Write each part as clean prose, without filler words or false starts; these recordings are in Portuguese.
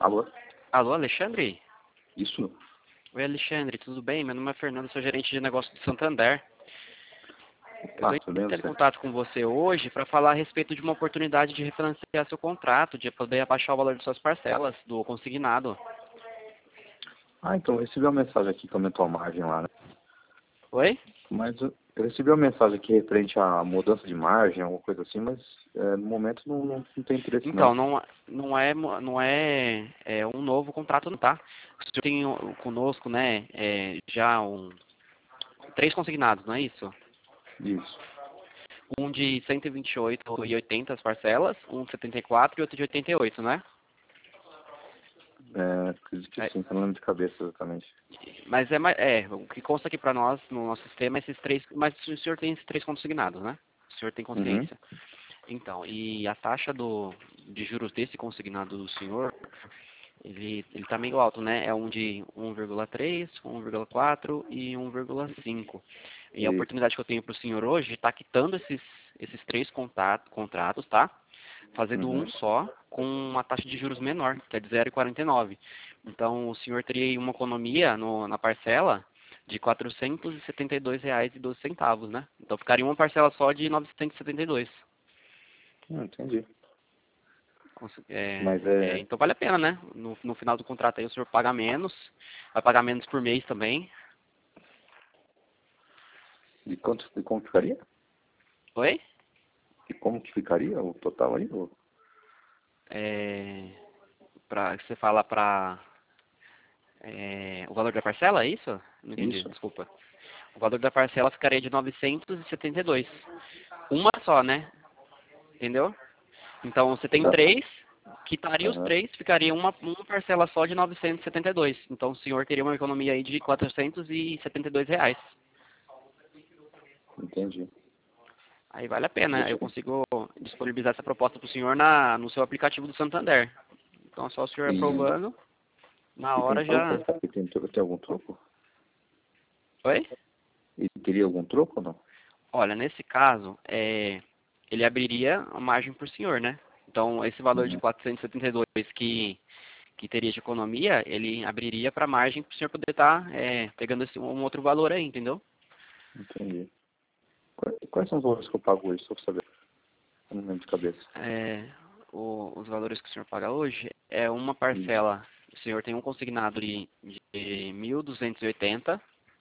Alô? Alô, Alexandre? Isso? Oi, Alexandre, tudo bem? Meu nome é Fernando, sou gerente de negócio do Santander. Eu estou Tudo bem entrando em você? contato com você hoje para falar a respeito de uma oportunidade de refinanciar seu contrato, de poder abaixar o valor de suas parcelas do consignado. Então, eu recebi uma mensagem aqui que aumentou a margem lá, né? Oi? Mas eu recebi uma mensagem aqui referente à mudança de margem, alguma coisa assim, mas no momento não tem interesse Então, não. não é um novo contrato, não, tá? O senhor tem conosco, né, três consignados, não é isso? Isso. Um de 128,80 as parcelas, um de 74 e outro de 88, né? Acredito que sim, que eu não lembro de cabeça exatamente. Mas o que consta aqui para nós, no nosso sistema, é esses três, mas o senhor tem esses três consignados, né? O senhor tem Uhum. consciência. Então, e a taxa de juros desse consignado do senhor, ele tá meio alto, né? É um de 1,3, 1,4 e 1,5. E a Isso. oportunidade que eu tenho para o senhor hoje está quitando esses três contratos, tá? Fazendo Uhum. um só com uma taxa de juros menor, que é de 0,49. Então, o senhor teria aí uma economia na parcela de R$ 472,12, né? Então, ficaria uma parcela só de 972. Entendi. É, Mas então, vale a pena, né? No final do contrato aí, o senhor paga menos, vai pagar menos por mês também. e como que ficaria? Oi? E como que ficaria o total aí? Você fala o valor da parcela, é isso? Não entendi, Isso? desculpa. O valor da parcela ficaria de 972. Uma só, né? Entendeu? Então, você tem Tá. três, quitaria os Aham. três, ficaria uma parcela só de 972. Então, o senhor teria uma economia aí de R$ 472. Entendi. Aí vale a pena. Deixa Eu consigo disponibilizar essa proposta para o senhor no seu aplicativo do Santander. Então, é só o senhor e, aprovando, na e tem hora troco? já... Tem algum troco? Oi? E teria algum troco ou não? Olha, nesse caso, ele abriria a margem para o senhor, né? Então, esse valor de Uhum. 472 que teria de economia, ele abriria para a margem para o senhor poder estar pegando um outro valor aí, entendeu? Entendi. Quais são os valores que eu pago hoje, só pra saber? Eu não lembro de cabeça. Os valores que o senhor paga hoje é uma Isso. parcela, o senhor tem um consignado de 1.280,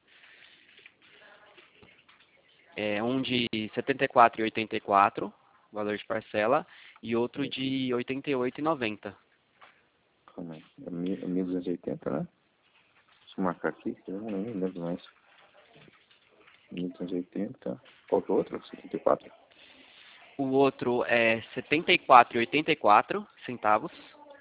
um de 74,84, valor de parcela, e outro de 88,90. Calma aí. É 1280, né? Deixa eu marcar aqui, que eu não lembro mais. 1280. Qual que é o outro? 74? O outro é 74,84 centavos.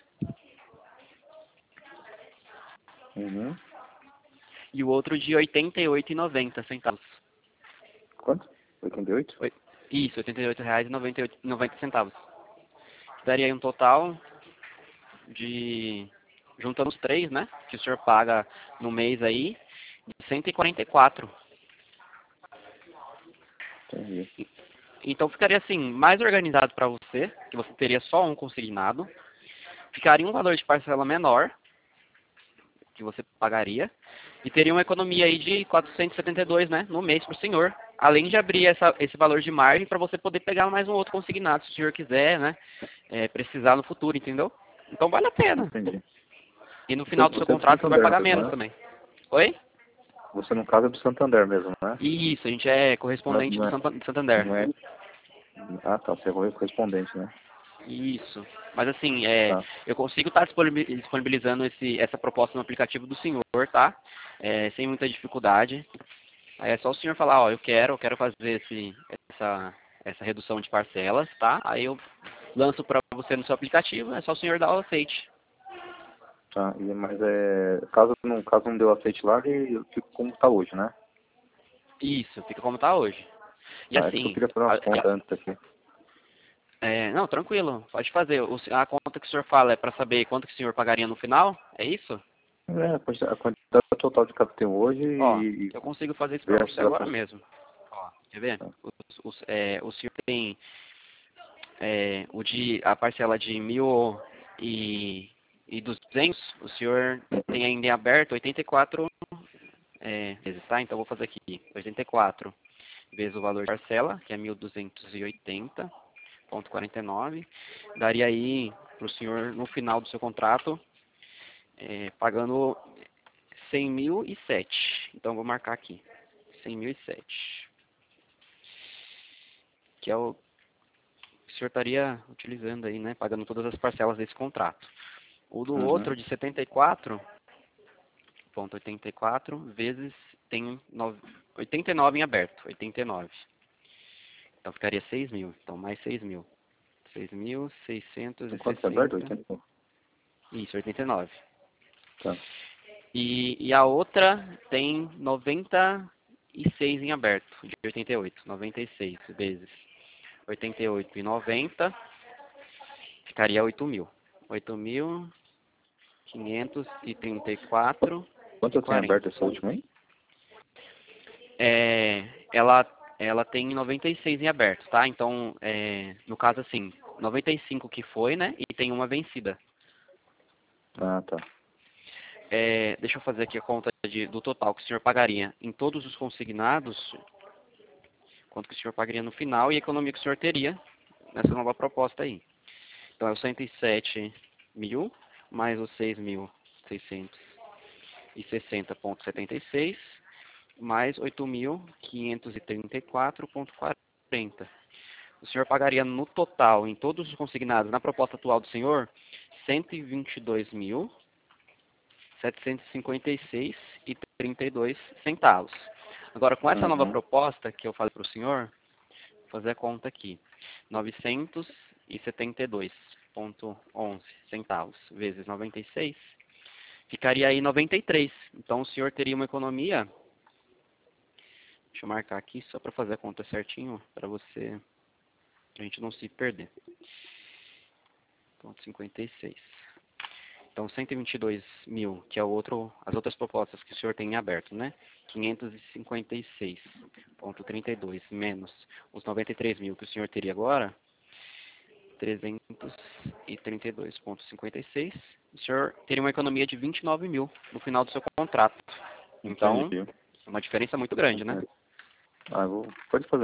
Uhum. E o outro de 88,90 centavos. Quanto? 88? Isso, R$ 88,90. Daria aí um total de, juntando os três, né, que o senhor paga no mês aí, de 144. Entendi. Então ficaria assim, mais organizado para você, que você teria só um consignado. Ficaria um valor de parcela menor, que você pagaria, e teria uma economia aí de 472, né, no mês para o senhor. Além de abrir esse valor de margem para você poder pegar mais um outro consignado, se o senhor quiser, né, precisar no futuro, entendeu? Então vale a pena. Entendi. E no final do seu Você é do contrato você vai Santander pagar mesmo, menos né? também. Oi? Você no caso é do Santander mesmo, né? Isso, a gente é Não é, correspondente não do é, Santander. não é... Ah, tá. Você é correspondente, né? Isso. Mas assim, Tá. eu consigo estar disponibilizando essa proposta no aplicativo do senhor, tá? Sem muita dificuldade. Aí é só o senhor falar, ó, eu quero fazer essa redução de parcelas, tá? Aí eu lanço para você no seu aplicativo, é só o senhor dar o aceite. Tá. Mas caso não deu aceite lá, eu fico como tá hoje, né? Isso, fica como tá hoje. E Tá. É porque eu assim, queria fazer umas contas antes aqui. não, tranquilo, pode fazer. A conta que o senhor fala é para saber quanto que o senhor pagaria no final? É isso? A quantidade total de carro que tem hoje Ó, e eu consigo fazer isso para ver você se ela agora tá. mesmo. Ó, quer ver? Tá. O senhor tem a parcela de 200, o senhor tem ainda em aberto 84 vezes, tá? Então, vou fazer aqui 84 vezes o valor de parcela, que é 1.280,49. Daria aí para o senhor, no final do seu contrato, pagando 100.007. Então, vou marcar aqui 100.007, que é o que o senhor estaria utilizando aí, né? Pagando todas as parcelas desse contrato. O do outro, de 74,84 vezes tem 89 em aberto, 89. Então ficaria 6.000. Então mais 6.000. 6.660. Quanto é aberto? 80? Isso, 89. Tá. E a outra tem 96 em aberto, de 88. 96 vezes 88,90. Ficaria 8.000. 8.534. Quanto tem aberto essa última aí? Ela tem 96 em aberto, tá? Então, no caso assim, 95 que foi, né? E tem uma vencida. Ah, tá. Deixa eu fazer aqui a conta do total que o senhor pagaria em todos os consignados, quanto que o senhor pagaria no final e a economia que o senhor teria nessa nova proposta aí. Então, é os 107.000 mais os 6.660,76 mais 8.534,40. O senhor pagaria no total, em todos os consignados, na proposta atual do senhor, 122.756,32 centavos. Agora, com essa nova proposta que eu falei para o senhor, vou fazer a conta aqui, 972,11 centavos vezes 96, ficaria aí 93. Então, o senhor teria uma economia, deixa eu marcar aqui só para fazer a conta certinho, para a gente não se perder. Ponto 56. Então, 122.000, que é as outras propostas que o senhor tem em aberto, né? 556,32 menos os 93.000 que o senhor teria agora, 332,56. O senhor teria uma economia de 29.000 no final do seu contrato. Então, é uma diferença muito grande, né? Pode fazer.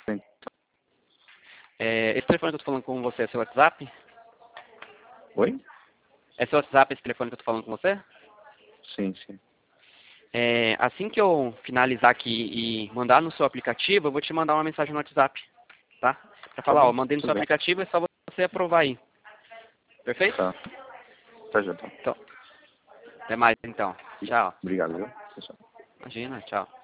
Esse telefone que eu estou falando com você é seu WhatsApp? Oi? É seu WhatsApp esse telefone que eu estou falando com você? Sim, sim. Assim que eu finalizar aqui e mandar no seu aplicativo, eu vou te mandar uma mensagem no WhatsApp, tá? Para falar, mandei no seu aplicativo, é só você aprovar aí. Perfeito? Tá. Tá, já tá. Então, até mais então. Tchau. Obrigado, viu? Imagina, tchau.